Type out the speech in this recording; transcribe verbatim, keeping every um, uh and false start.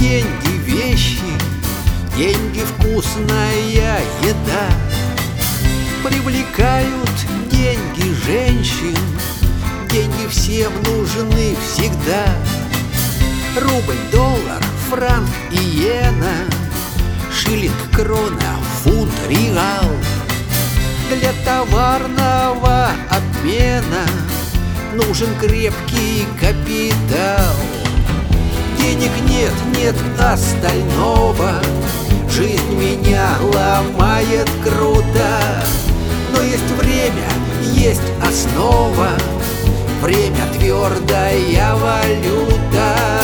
деньги вещи, деньги вкусная еда. Привлекают деньги женщин, деньги всем нужны всегда. Рубль, доллар, франк и иена, шиллинг, крона, фунт, реал. Для товарного обмена нужен крепкий капитал. Денег нет, нет остального, жизнь меня ломает круто. Но есть время, есть основа, время — твердая валюта.